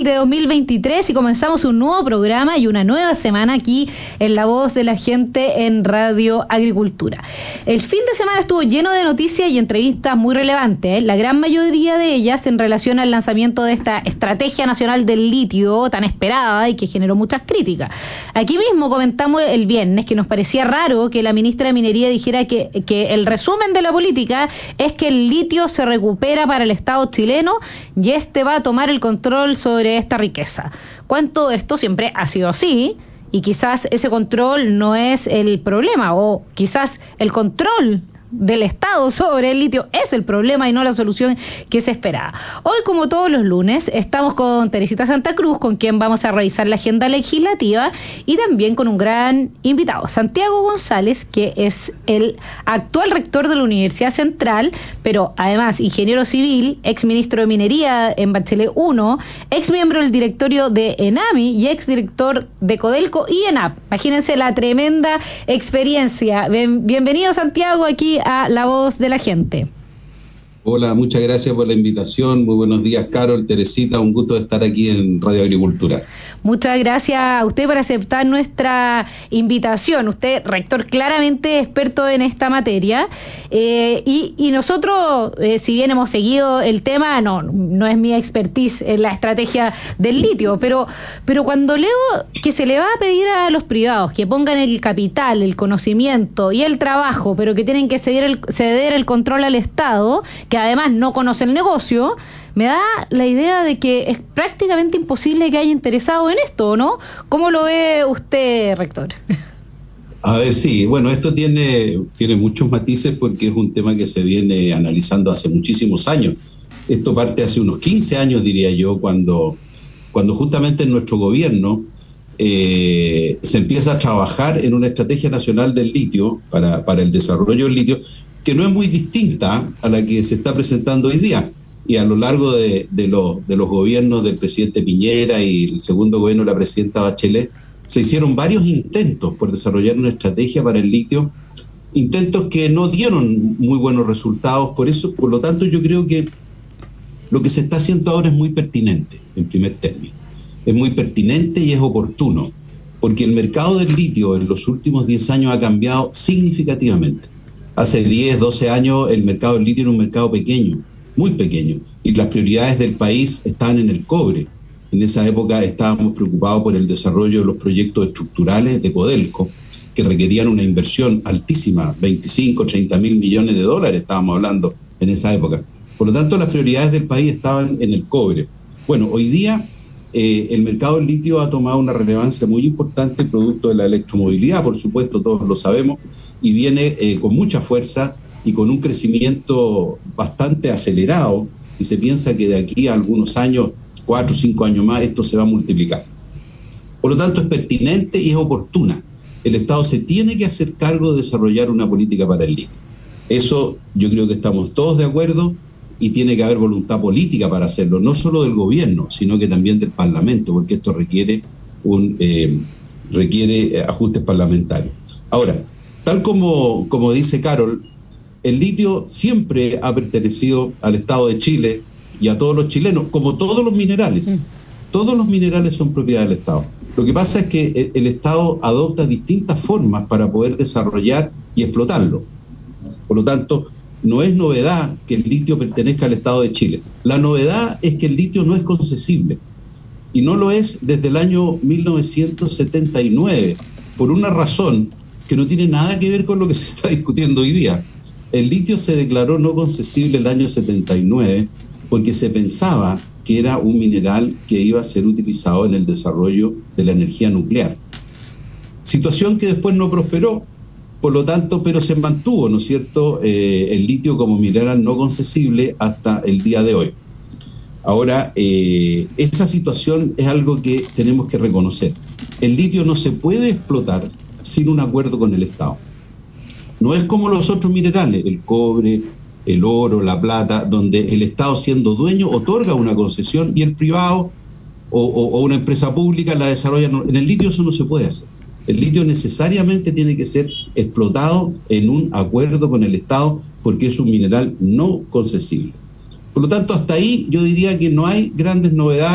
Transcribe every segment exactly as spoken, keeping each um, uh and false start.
De dos mil veintitrés y comenzamos un nuevo programa y una nueva semana aquí en La Voz de la Gente en Radio Agricultura. El fin de semana estuvo lleno de noticias y entrevistas muy relevantes, ¿eh? La gran mayoría de ellas en relación al lanzamiento de esta Estrategia Nacional del Litio tan esperada y que generó muchas críticas. Aquí mismo comentamos el viernes que nos parecía raro que la ministra de Minería dijera que, que el resumen de la política es que el litio se recupera para el Estado chileno y este va a tomar el control sobre esta riqueza. Cuánto esto siempre ha sido así y quizás ese control no es el problema, o quizás el control del Estado sobre el litio es el problema y no la solución que se esperaba. Hoy, como todos los lunes, estamos con Teresita Santa Cruz, con quien vamos a revisar la agenda legislativa, y también con un gran invitado, Santiago González, que es el actual rector de la Universidad Central, pero además ingeniero civil, ex ministro de Minería en Bachelet uno, ex miembro del directorio de ENAMI y ex director de Codelco y ENAP. Imagínense la tremenda experiencia. Bien, bienvenido, Santiago, aquí a La Voz de la Gente. Hola, muchas gracias por la invitación. Muy buenos días, Carol, Teresita, un gusto de estar aquí en Radio Agricultura. Muchas gracias a usted por aceptar nuestra invitación. Usted, rector, claramente experto en esta materia, eh, y, y nosotros, eh, si bien hemos seguido el tema, no, no es mi expertise en la estrategia del litio, pero, pero cuando leo que se le va a pedir a los privados que pongan el capital, el conocimiento y el trabajo, pero que tienen que ceder el, ceder el control al Estado, que además no conoce el negocio, me da la idea de que es prácticamente imposible que haya interesado en esto, ¿no? ¿Cómo lo ve usted, rector? A ver, sí, bueno, esto tiene, tiene muchos matices porque es un tema que se viene analizando hace muchísimos años. Esto parte hace unos quince años, diría yo, cuando, cuando justamente en nuestro gobierno eh, se empieza a trabajar en una estrategia nacional del litio, para, para el desarrollo del litio, que no es muy distinta a la que se está presentando hoy día. Y a lo largo de, de, los, de los gobiernos del presidente Piñera y el segundo gobierno de la presidenta Bachelet, se hicieron varios intentos por desarrollar una estrategia para el litio, intentos que no dieron muy buenos resultados. Por eso, por lo tanto, yo creo que lo que se está haciendo ahora es muy pertinente, en primer término. Es muy pertinente y es oportuno, porque el mercado del litio en los últimos diez años ha cambiado significativamente. Hace diez, doce años el mercado del litio era un mercado pequeño, muy pequeño, y las prioridades del país estaban en el cobre. En esa época estábamos preocupados por el desarrollo de los proyectos estructurales de Codelco, que requerían una inversión altísima, veinticinco, treinta mil millones de dólares estábamos hablando en esa época. Por lo tanto, las prioridades del país estaban en el cobre. Bueno, hoy día eh, el mercado del litio ha tomado una relevancia muy importante, producto de la electromovilidad, por supuesto, todos lo sabemos, y viene eh, con mucha fuerza y con un crecimiento bastante acelerado, y se piensa que de aquí a algunos años, cuatro o cinco años más, esto se va a multiplicar. Por lo tanto, es pertinente y es oportuna. El Estado se tiene que hacer cargo de desarrollar una política para el litio. Eso yo creo que estamos todos de acuerdo, y tiene que haber voluntad política para hacerlo, no solo del gobierno, sino que también del Parlamento, porque esto requiere, un, eh, requiere ajustes parlamentarios. Ahora, tal como, como dice Carol, el litio siempre ha pertenecido al Estado de Chile y a todos los chilenos, como todos los minerales. Todos los minerales son propiedad del Estado. Lo que pasa es que el, el Estado adopta distintas formas para poder desarrollar y explotarlo. Por lo tanto, no es novedad que el litio pertenezca al Estado de Chile. La novedad es que el litio no es concesible, y no lo es desde el año mil novecientos setenta y nueve, por una razón que no tiene nada que ver con lo que se está discutiendo hoy día. El litio se declaró no concesible el año setenta y nueve porque se pensaba que era un mineral que iba a ser utilizado en el desarrollo de la energía nuclear. Situación que después no prosperó, por lo tanto, pero se mantuvo, ¿no es cierto?, eh, el litio como mineral no concesible hasta el día de hoy. Ahora, eh, esa situación es algo que tenemos que reconocer. El litio no se puede explotar sin un acuerdo con el Estado. No es como los otros minerales, el cobre, el oro, la plata, donde el Estado, siendo dueño, otorga una concesión y el privado o, o, o una empresa pública la desarrolla. En el litio eso no se puede hacer. El litio necesariamente tiene que ser explotado en un acuerdo con el Estado, porque es un mineral no concesible. Por lo tanto, hasta ahí yo diría que no hay grandes novedades.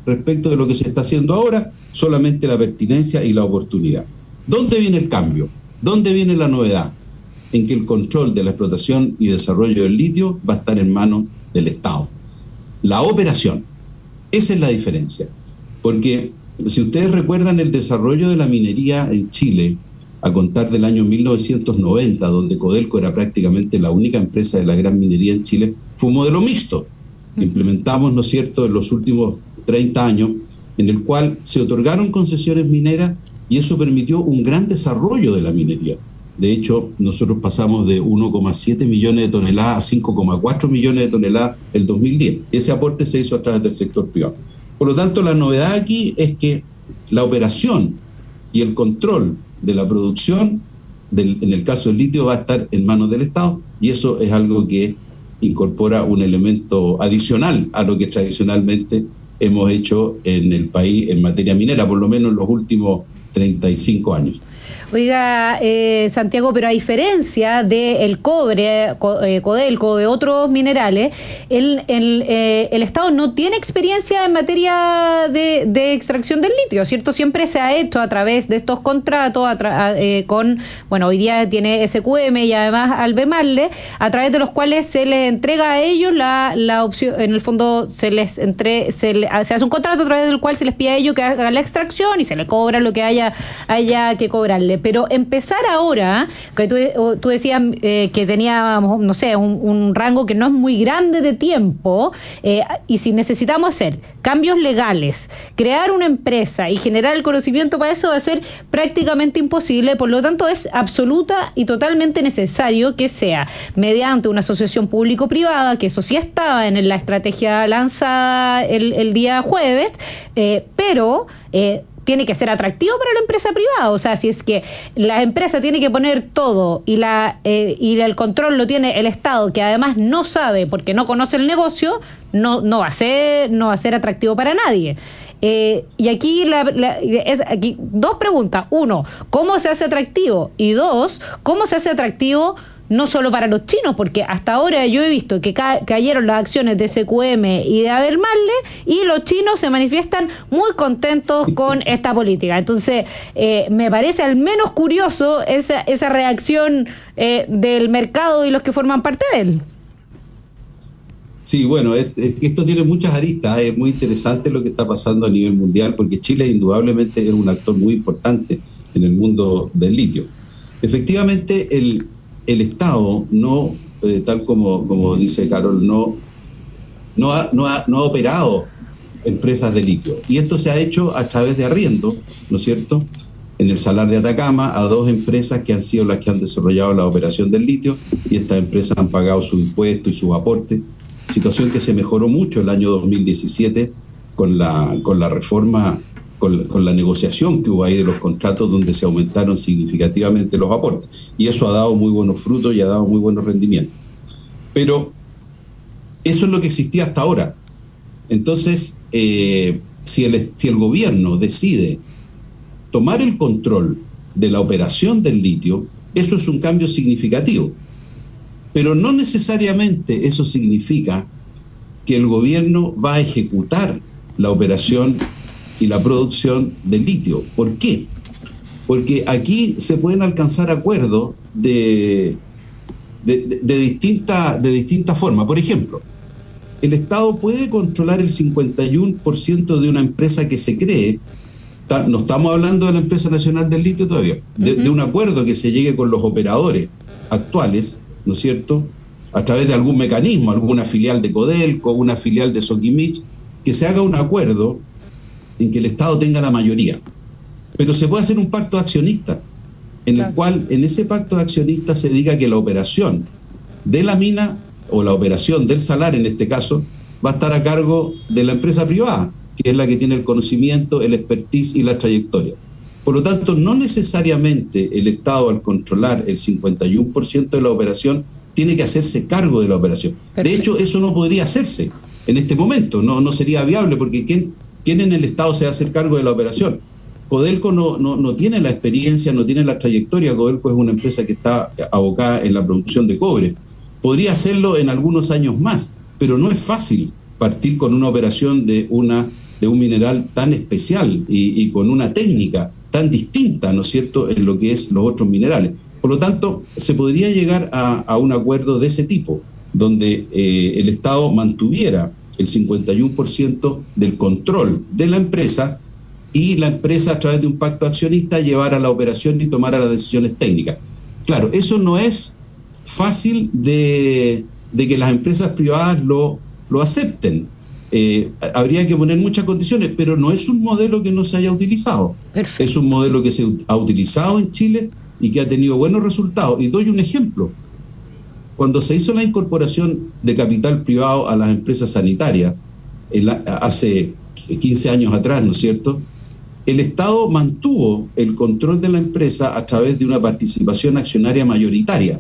respecto de lo que se está haciendo ahora, solamente la pertinencia y la oportunidad. ¿Dónde viene el cambio? ¿Dónde viene la novedad? En que el control de la explotación y desarrollo del litio va a estar en manos del Estado. La operación, esa es la diferencia. Porque si ustedes recuerdan el desarrollo de la minería en Chile, a contar del año mil novecientos noventa, donde Codelco era prácticamente la única empresa de la gran minería en Chile, fue un modelo mixto. Implementamos, ¿no es cierto?, en los últimos treinta años, en el cual se otorgaron concesiones mineras y eso permitió un gran desarrollo de la minería. De hecho, nosotros pasamos de uno coma siete millones de toneladas a cinco coma cuatro millones de toneladas el dos mil diez. Ese aporte se hizo a través del sector privado. Por lo tanto, la novedad aquí es que la operación y el control de la producción, del, en el caso del litio, va a estar en manos del Estado, y eso es algo que incorpora un elemento adicional a lo que tradicionalmente hemos hecho en el país en materia minera, por lo menos en los últimos treinta y cinco años. Oiga, eh, Santiago, pero a diferencia del cobre, co, eh, Codelco, de otros minerales, el, el, eh, el Estado no tiene experiencia en materia de, de extracción del litio, ¿cierto? Siempre se ha hecho a través de estos contratos a tra- eh, con, bueno, hoy día tiene S Q M y además Albemarle, a través de los cuales se les entrega a ellos la, la opción, en el fondo se les entre, se, le, se hace un contrato a través del cual se les pide a ellos que hagan la extracción y se le cobra lo que haya, haya que cobrarle. Pero empezar ahora, que tú, tú decías eh, que teníamos, no sé, un, un rango que no es muy grande de tiempo, eh, y si necesitamos hacer cambios legales, crear una empresa y generar el conocimiento para eso va a ser prácticamente imposible. Por lo tanto, es absoluta y totalmente necesario que sea mediante una asociación público-privada, que eso sí estaba en la estrategia lanzada el, el día jueves, eh, pero... Eh, tiene que ser atractivo para la empresa privada. O sea, si es que la empresa tiene que poner todo y la eh, y el control lo tiene el Estado, que además no sabe porque no conoce el negocio, no no va a ser no va a ser atractivo para nadie. Eh, y aquí, la, la, es, aquí dos preguntas. Uno, ¿cómo se hace atractivo? Y dos, ¿cómo se hace atractivo no solo para los chinos? Porque hasta ahora yo he visto que ca- cayeron las acciones de S Q M y de Albemarle y los chinos se manifiestan muy contentos con esta política. Entonces, eh, me parece al menos curioso esa, esa reacción eh, del mercado y los que forman parte de él. Sí, bueno, es, es, esto tiene muchas aristas, es muy interesante lo que está pasando a nivel mundial, porque Chile indudablemente es un actor muy importante en el mundo del litio. Efectivamente, el, el Estado no, eh, tal como, como dice Carol, no, no, ha, no, ha, no ha operado empresas de litio, y esto se ha hecho a través de arriendo, ¿no es cierto?, en el Salar de Atacama, a dos empresas que han sido las que han desarrollado la operación del litio, y estas empresas han pagado sus impuestos y sus aportes, situación que se mejoró mucho el año dos mil diecisiete con la, con la reforma, con, con la negociación que hubo ahí de los contratos, donde se aumentaron significativamente los aportes, y eso ha dado muy buenos frutos y ha dado muy buenos rendimientos. Pero eso es lo que existía hasta ahora. Entonces, eh, si, el, si el gobierno decide tomar el control de la operación del litio, eso es un cambio significativo. Pero no necesariamente eso significa que el gobierno va a ejecutar la operación y la producción del litio. ¿Por qué? Porque aquí se pueden alcanzar acuerdos de, de, de, de distinta, de distinta forma. Por ejemplo, el Estado puede controlar el cincuenta y uno por ciento de una empresa que se cree. No estamos hablando de la Empresa Nacional del Litio todavía, de, uh-huh. de un acuerdo que se llegue con los operadores actuales, ¿no es cierto?, a través de algún mecanismo, alguna filial de Codelco, una filial de Soquimich, que se haga un acuerdo en que el Estado tenga la mayoría. Pero se puede hacer un pacto de accionistas, en el cual, en ese pacto de accionistas se diga que la operación de la mina, o la operación del salar en este caso, va a estar a cargo de la empresa privada, que es la que tiene el conocimiento, el expertise y la trayectoria. Por lo tanto, no necesariamente el Estado, al controlar el cincuenta y uno por ciento de la operación, tiene que hacerse cargo de la operación. Perfecto. De hecho, eso no podría hacerse en este momento, no, no sería viable, porque ¿quién, quién en el Estado se va a hacer cargo de la operación? Codelco no, no, no tiene la experiencia, no tiene la trayectoria. Codelco es una empresa que está abocada en la producción de cobre. Podría hacerlo en algunos años más, pero no es fácil partir con una operación de una de un mineral tan especial y, y con una técnica tan distinta, ¿no es cierto?, en lo que es los otros minerales. Por lo tanto, se podría llegar a, a un acuerdo de ese tipo, donde eh, el Estado mantuviera el cincuenta y uno por ciento del control de la empresa y la empresa, a través de un pacto accionista, llevara la operación y tomara las decisiones técnicas. Claro, eso no es fácil de, de que las empresas privadas lo, lo acepten. Eh, habría que poner muchas condiciones, pero no es un modelo que no se haya utilizado. Perfecto. Es un modelo que se ha utilizado en Chile y que ha tenido buenos resultados. Y doy un ejemplo. Cuando se hizo la incorporación de capital privado a las empresas sanitarias, en la, hace quince años atrás, ¿no es cierto?, el Estado mantuvo el control de la empresa a través de una participación accionaria mayoritaria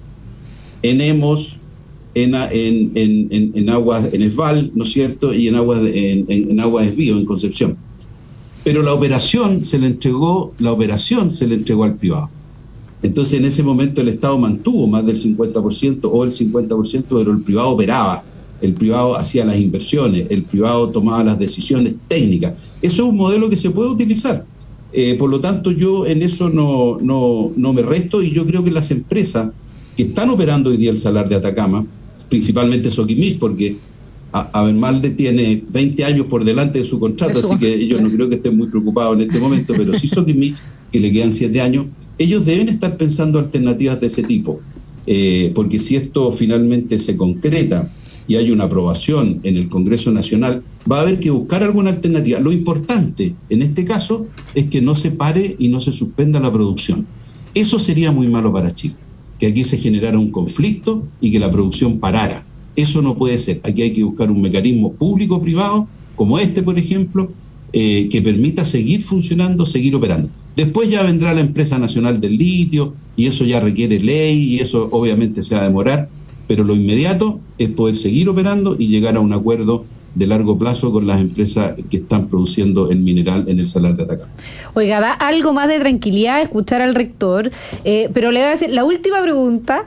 en Hemos, en, en, en, en, en aguas, en Esval, ¿no es cierto?, y en aguas, en, en, en aguas Esbío, en Concepción. Pero la operación se le entregó, la operación se le entregó al privado. Entonces, en ese momento el Estado mantuvo más del cincuenta por ciento o el cincuenta por ciento, pero el privado operaba, el privado hacía las inversiones, el privado tomaba las decisiones técnicas. Eso es un modelo que se puede utilizar. Eh, por lo tanto, yo en eso no, no, no me resto, y yo creo que las empresas que están operando hoy día el Salar de Atacama, principalmente Soquimich, porque Abenmalde tiene veinte años por delante de su contrato, así que yo no creo que estén muy preocupados en este momento, pero sí Soquimich, que le quedan siete años, ellos deben estar pensando alternativas de ese tipo, eh, porque si esto finalmente se concreta y hay una aprobación en el Congreso Nacional, va a haber que buscar alguna alternativa. Lo importante en este caso es que no se pare y no se suspenda la producción. Eso sería muy malo para Chile, que aquí se generara un conflicto y que la producción parara. Eso no puede ser. Aquí hay que buscar un mecanismo público-privado, como este, por ejemplo, eh, que permita seguir funcionando, seguir operando. Después ya vendrá la Empresa Nacional del Litio, y eso ya requiere ley, y eso obviamente se va a demorar, pero lo inmediato es poder seguir operando y llegar a un acuerdo de largo plazo con las empresas que están produciendo el mineral en el Salar de Atacama. Oiga, da algo más de tranquilidad escuchar al rector, eh, pero le voy a decir, la última pregunta,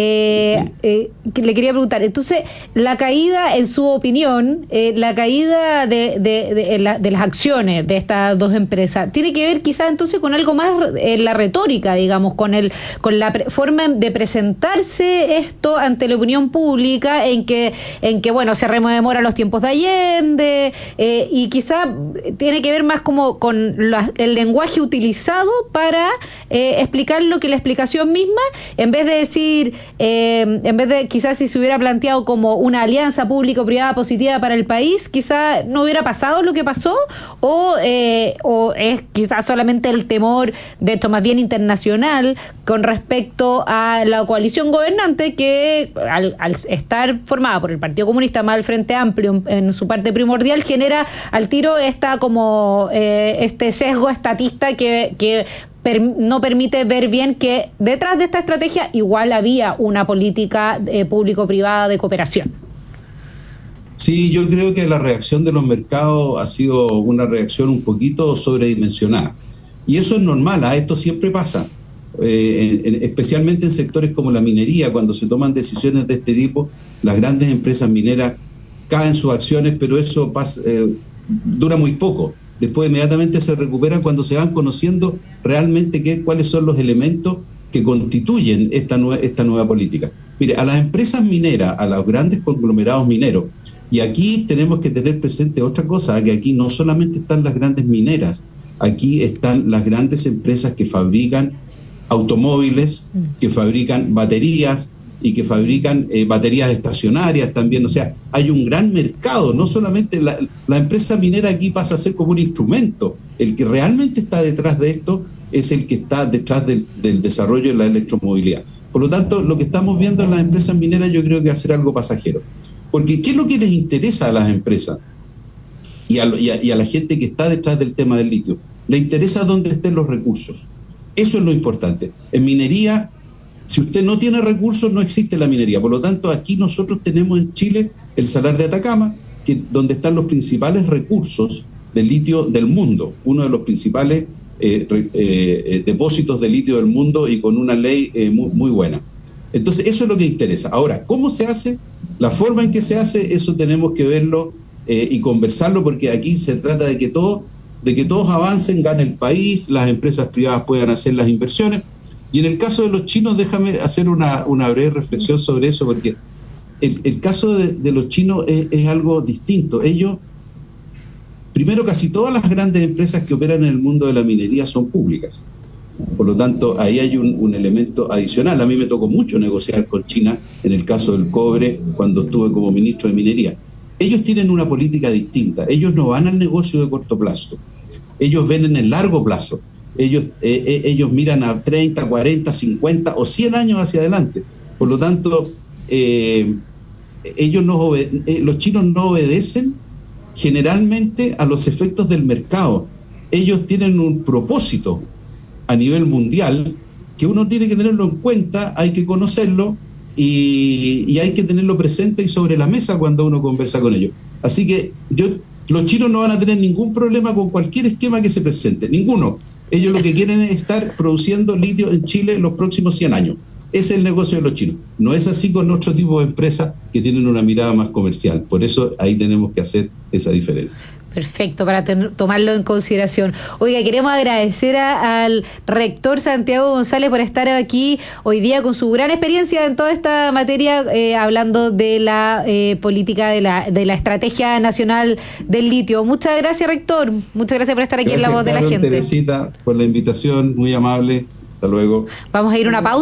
eh, eh, que le quería preguntar, entonces, la caída, en su opinión, eh, la caída de, de, de, de, de las acciones de estas dos empresas, ¿tiene que ver quizás entonces con algo más en la retórica, digamos, con el con la pre- forma de presentarse esto ante la opinión pública, en que, en que bueno, se rememora los tiempos de Allende, eh, y quizá tiene que ver más como con la, el lenguaje utilizado para eh, explicar lo que la explicación misma, en vez de decir, eh, en vez de quizás si se hubiera planteado como una alianza público-privada positiva para el país, quizá no hubiera pasado lo que pasó, o, eh, o es quizás solamente el temor de esto más bien internacional con respecto a la coalición gobernante que al, al estar formada por el Partido Comunista más el Frente Amplio en, en su parte primordial, genera al tiro esta como eh, este sesgo estatista que, que per, no permite ver bien que detrás de esta estrategia igual había una política eh, público-privada de cooperación. Sí, yo creo que la reacción de los mercados ha sido una reacción un poquito sobredimensionada. Y eso es normal, ¿eh? Esto siempre pasa, eh, en, en, especialmente en sectores como la minería, cuando se toman decisiones de este tipo, las grandes empresas mineras caen sus acciones, pero eso pasa, eh, dura muy poco. Después inmediatamente se recuperan cuando se van conociendo realmente qué, cuáles son los elementos que constituyen esta, nue esta nueva política. Mire, a las empresas mineras, a los grandes conglomerados mineros, y aquí tenemos que tener presente otra cosa, que aquí no solamente están las grandes mineras, aquí están las grandes empresas que fabrican automóviles, que fabrican baterías y que fabrican eh, baterías estacionarias también. O sea, hay un gran mercado, no solamente la, la empresa minera aquí pasa a ser como un instrumento. El que realmente está detrás de esto es el que está detrás del, del desarrollo de la electromovilidad. Por lo tanto, lo que estamos viendo en las empresas mineras yo creo que va a ser algo pasajero. Porque ¿qué es lo que les interesa a las empresas y a, y a, y a la gente que está detrás del tema del litio? Le interesa dónde estén los recursos. Eso es lo importante. En minería, si usted no tiene recursos, no existe la minería. Por lo tanto, aquí nosotros tenemos en Chile el Salar de Atacama, que, donde están los principales recursos de litio del mundo, uno de los principales eh, eh, depósitos de litio del mundo, y con una ley eh, muy, muy buena. Entonces, eso es lo que interesa. Ahora, ¿cómo se hace? La forma en que se hace, eso tenemos que verlo eh, y conversarlo, porque aquí se trata de que todo, de que todos avancen, gane el país, las empresas privadas puedan hacer las inversiones. Y en el caso de los chinos, déjame hacer una, una breve reflexión sobre eso, porque el, el caso de, de los chinos es, es algo distinto. Ellos, primero, casi todas las grandes empresas que operan en el mundo de la minería son públicas. Por lo tanto, ahí hay un, un elemento adicional. A mí me tocó mucho negociar con China en el caso del cobre cuando estuve como ministro de Minería. Ellos tienen una política distinta. Ellos no van al negocio de corto plazo. Ellos ven en el largo plazo. Ellos, eh, eh, ellos miran a treinta, cuarenta, cincuenta o cien años hacia adelante. Por lo tanto, eh, ellos no obede- eh, los chinos no obedecen generalmente a los efectos del mercado. Ellos tienen un propósito a nivel mundial que uno tiene que tenerlo en cuenta, hay que conocerlo y, y hay que tenerlo presente y sobre la mesa cuando uno conversa con ellos. Así que yo, los chinos no van a tener ningún problema con cualquier esquema que se presente, ninguno. Ellos lo que quieren es estar produciendo litio en Chile en los próximos cien años. Ese es el negocio de los chinos. No es así con otro tipo de empresas que tienen una mirada más comercial. Por eso ahí tenemos que hacer esa diferencia. Perfecto, para ten, tomarlo en consideración. Oiga, queremos agradecer a, al rector Santiago González por estar aquí hoy día con su gran experiencia en toda esta materia, eh, hablando de la eh, política, de la, de la estrategia nacional del litio. Muchas gracias, rector. Muchas gracias por estar aquí gracias, en La Voz Carol, de la Gente. Teresita, por la invitación, muy amable. Hasta luego. Vamos a ir a una pausa.